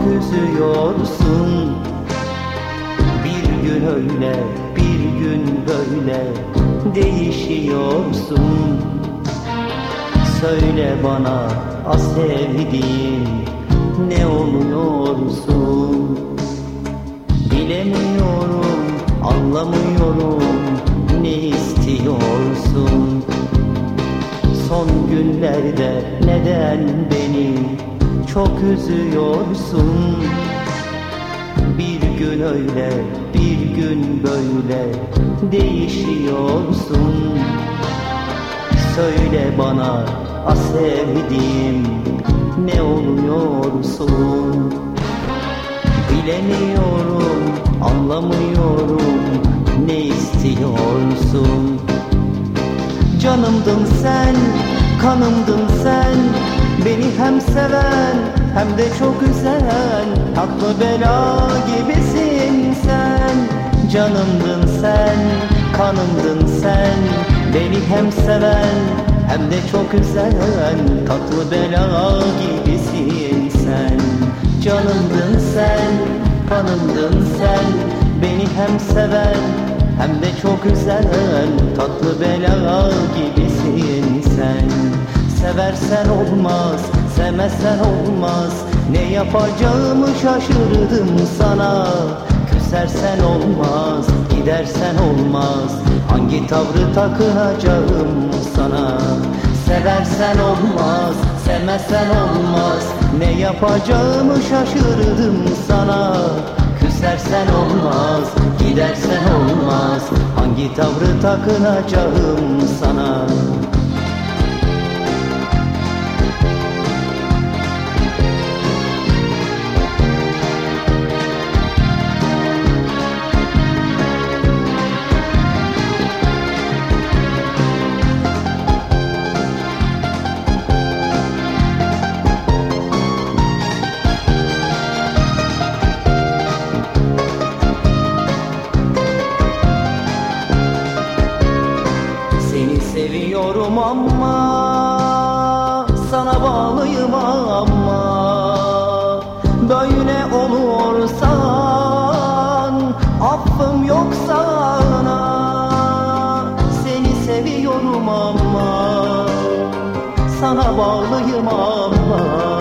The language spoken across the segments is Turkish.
üzüyorsun. Bir gün öyle, bir gün böyle değişiyorsun. Söyle bana sevdiğim, ne oluyorsun? Bilemiyorum, anlamıyorum, ne istiyorsun? Son günlerde neden beni çok üzüyorsun? Bir gün öyle, bir gün böyle değişiyorsun. Söyle bana sevdiğim, ne oluyorsun? Bilemiyorum, anlamıyorum, ne istiyorsun? Canımdın sen, kanımdın sen, beni hem seven hem de çok üzen, tatlı bela gibisin sen. Canımdın sen, kanımdın sen, beni hem seven hem de çok üzen, tatlı bela gibisin sen. Canımdın sen, kanımdın sen, beni hem seven hem de çok üzen, tatlı bela gibisin sen. Seversen olmaz, sevmezsen olmaz, ne yapacağımı şaşırdım sana. Küsersen olmaz, gidersen olmaz, hangi tavrı takınacağım sana. Seversen olmaz, sevmezsen olmaz, ne yapacağımı şaşırdım sana. Küsersen olmaz, gidersen olmaz, hangi tavrı takınacağım sana. Seviyorum ama sana bağlıyım ama böyle olursan affım yok sana. Seni seviyorum ama sana bağlıyım ama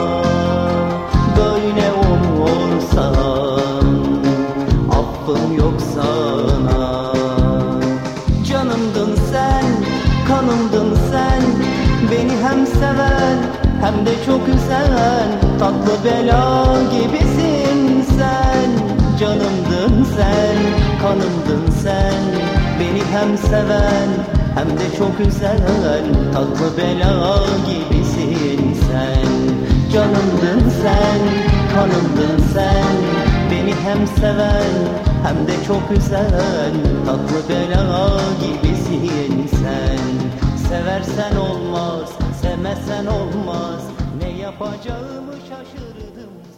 böyle olursan affım yok sana. Canımdın sen, kanımdın sen, beni hem seven hem de çok üzen, tatlı bela gibisin sen. Canımdın sen, kanımdın sen, beni hem seven hem de çok üzen, tatlı bela gibisin sen. Canımdın sen, kanımdın sen, beni hem seven hem de çok üzen, tatlı bela gibisin sen. Seversen olmaz, sevmezsen olmaz, ne yapacağımı şaşırdım.